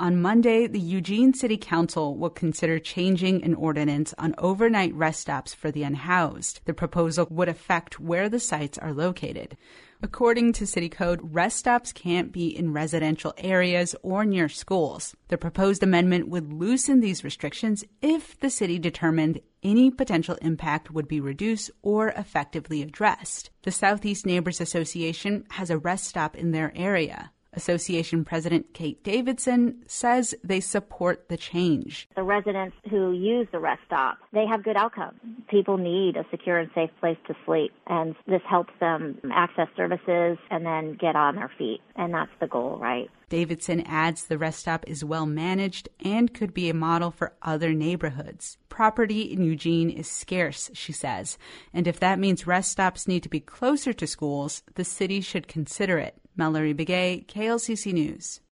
On Monday, the Eugene City Council will consider changing an ordinance on overnight rest stops for the unhoused. The proposal would affect where the sites are located. According to City Code, rest stops can't be in residential areas or near schools. The proposed amendment would loosen these restrictions if the city determined any potential impact would be reduced or effectively addressed. The Southeast Neighbors Association has a rest stop in their area. Association President Kate Davidson says they support the change. The residents who use the rest stop, they have good outcomes. People need a secure and safe place to sleep, and this helps them access services and then get on their feet, and that's the goal, right? Davidson adds the rest stop is well managed and could be a model for other neighborhoods. Property in Eugene is scarce, she says, and if that means rest stops need to be closer to schools, the city should consider it. Mallory Begay, KLCC News.